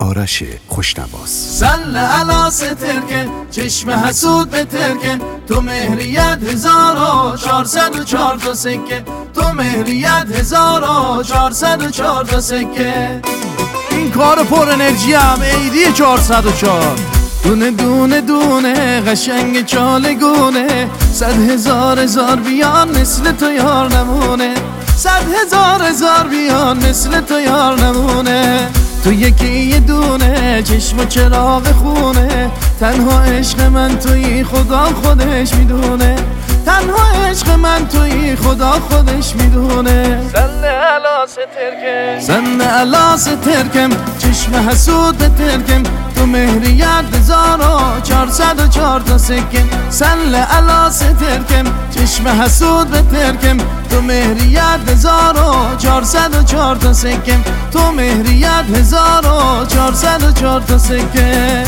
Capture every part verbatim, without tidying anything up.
آرش خوشنواس. سل علا سترکن چشم حسود بترکن، تو مهریت هزار و چهارصد و چهار تا سکه، تو مهریت هزار و چهارصد و چهار تا سکه. این کار پر انرژی هم عیدی چهارصد و چهار. دونه دونه دونه قشنگ چالگونه، صد هزار هزار بیان مثل تو یار نمونه، صد هزار هزار بیان مثل تو یار نمونه. تو یکی یه دونه چشم و چراغ خونه، تنها عشق من تویی خدا خودش میدونه، تنها عشق من تویی خدا خودش میدونه. سن علا سترکم سن علا سترکم چشم حسود بترکم، تو مهریت هزار و چهارصد و چهار تا سکه. سن علا سترکم چشم حسود بترکم، تو مهریت هزار و چهارصد و چهار تا سکه، تو مهریت هزار و چهارصد و چهار تا سکه.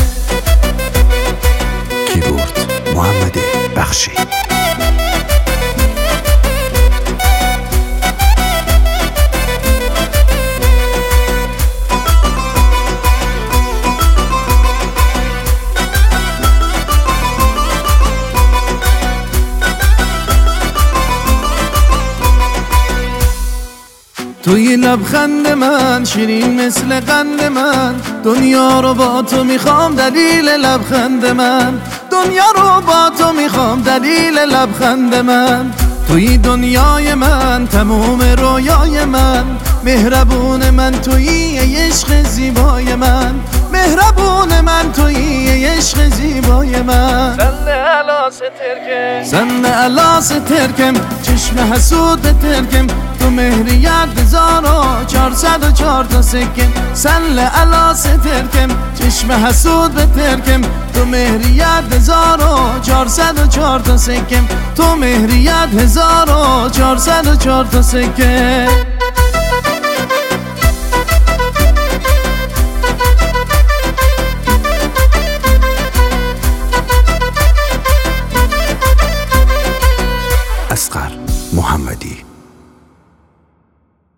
کیبورد محمد بخشی. توی لبخند من شیرین مثل قند من، دنیا رو با تو میخوام دلیل لبخند من، دنیا رو با تو میخوام دلیل لبخند من. توی دنیای من تموم رویای من، مهربون من توی عشق زیبای من، مهربون من توی عشق زیبای من. سن علا سترکم سن علا سترکم چشم حسود بترکم، تو مهریت هزار و چهارصد و چهار تا سکه. سن علا سترکم چشم حسود بترکم، تو مهریت هزار و چهارصد و چهار تا سکه، تو مهریت هزار و چهارصد و چهار تا سکه.